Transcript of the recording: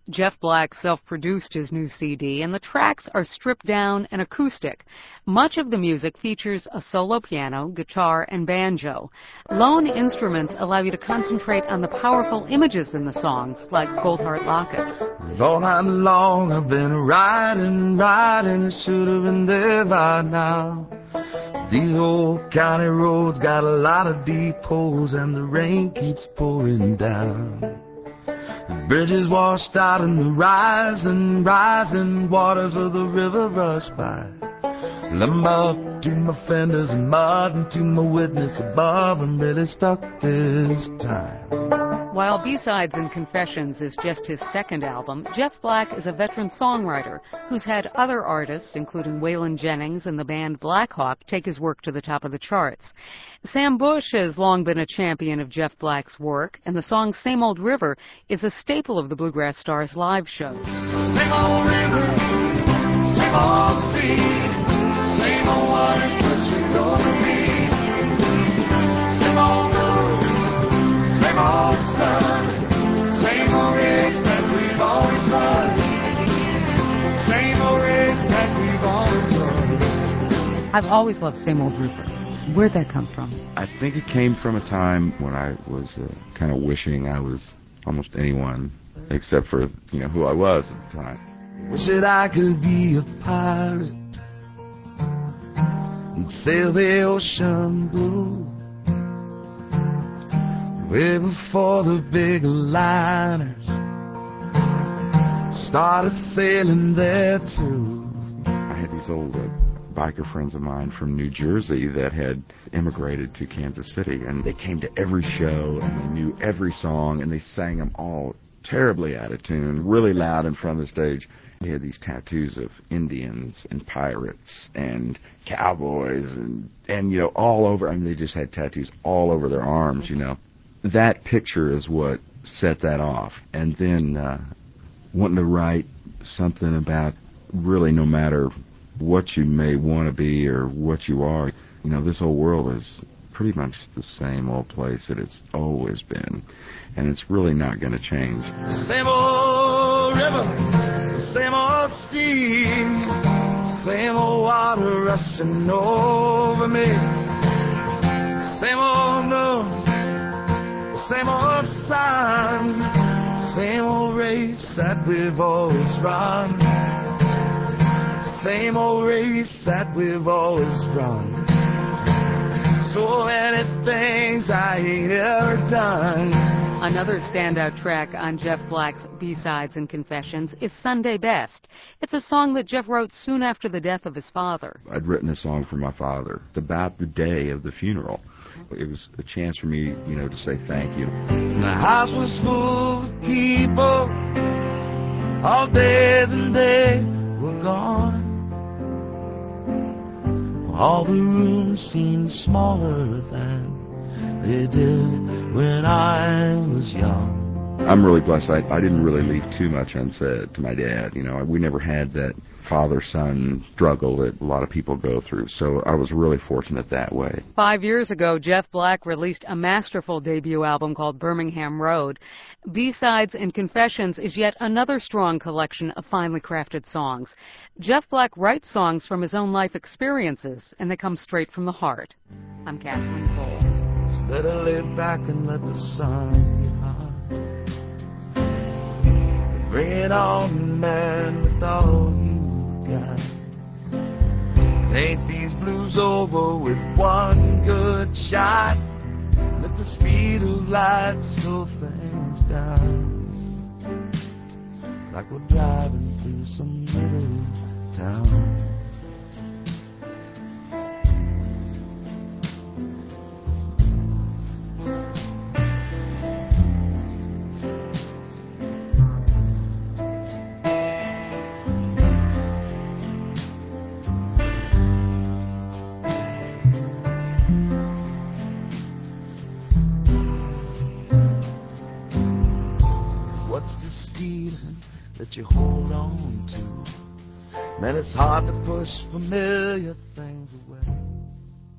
Jeff Black self-produced his new CD, and the tracks are stripped down and acoustic. Much of the music features a solo piano, guitar, and banjo. Lone instruments allow you to concentrate on the powerful images in the songs, like Goldheart Lockets. All night long I've been riding, I should have been there by now. These old county roads got a lot of deep holes and the rain keeps pouring down. The bridges washed out and the rising waters of the river rush by. And I'm up to my fenders and mud and to my witness above. I'm really stuck this time. While B-Sides and Confessions is just his second album, Jeff Black is a veteran songwriter who's had other artists, including Waylon Jennings and the band Black Hawk, take his work to the top of the charts. Sam Bush has long been a champion of Jeff Black's work, and the song Same Old River is a staple of the Bluegrass Stars live shows. Same old river, same old sea, same old water pushing over me. Same old road, same old sun, same old race that we've always run. Same old race that we've always run. I've always loved Same Old River. Where'd that come from? I think it came from a time when I was kind of wishing I was almost anyone except for, who I was at the time. Wish that I could be a pirate and sail the ocean blue, way before the big liners started sailing there too. I had these old biker friends of mine from New Jersey that had immigrated to Kansas City, and they came to every show and they knew every song and they sang them all terribly out of tune, really loud in front of the stage. They had these tattoos of Indians and pirates and cowboys and all over. I mean, they just had tattoos all over their arms, That picture is what set that off. And then wanting to write something about really no matter what you may want to be or what you are, this whole world is pretty much the same old place that it's always been, and it's really not going to change. Same old river, same old sea, same old water rushing over me. Same old moon, same old sun, same old race that we've always run. Same old race that we've always run. So many things I ain't ever done. Another standout track on Jeff Black's B-Sides and Confessions is Sunday Best. It's a song that Jeff wrote soon after the death of his father. I'd written a song for my father about the day of the funeral. It was a chance for me, to say thank you. And the house was full of people. All day and they were gone. All the rooms seemed smaller than they did when I was young. I'm really blessed. I didn't really leave too much unsaid to my dad. We never had that father-son struggle that a lot of people go through. So I was really fortunate that way. 5 years ago, Jeff Black released a masterful debut album called Birmingham Road. B-Sides and Confessions is yet another strong collection of finely crafted songs. Jeff Black writes songs from his own life experiences, and they come straight from the heart. I'm Kathleen Cole. So let her lay back and let the sun get hot. Bring it on, man, with all you got. Ain't these blues over with one good shot? Let the speed of light slow things down, like we're driving through some little town. That you hold on to, man, it's hard to push familiar things away.